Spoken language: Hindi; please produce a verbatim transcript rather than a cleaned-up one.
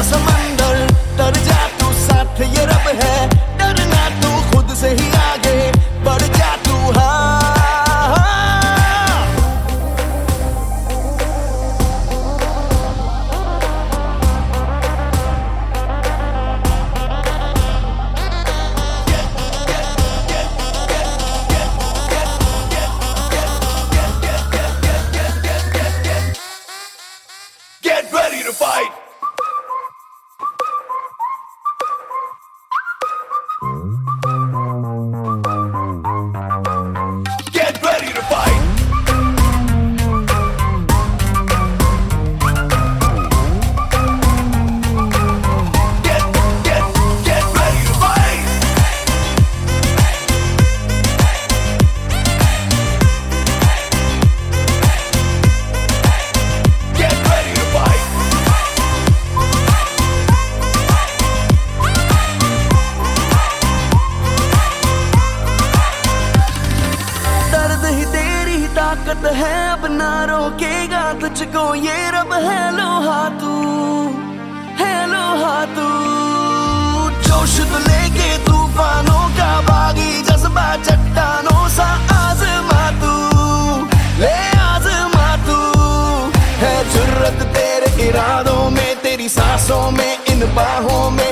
समंदर, डर जा तू साथ ये रब है, डरना तू खुद से ही आगे बढ़ जा तू। हाँ Get ready to fight! Get ready to fight! Get, get, get ready to fight! Get ready to fight! दर्द ही तेरी ही ताकत है, अब ना रोकेगा तुझको ये रब है। लोहा तू है, लोहा तू जोश तो लेके तूफानों का बागी, जज्बा चट्टानों सा आजमा तू, ले आजमा तू। है जुर्रत तेरे इरादों में, तेरी सांसों में, इन बाहों में।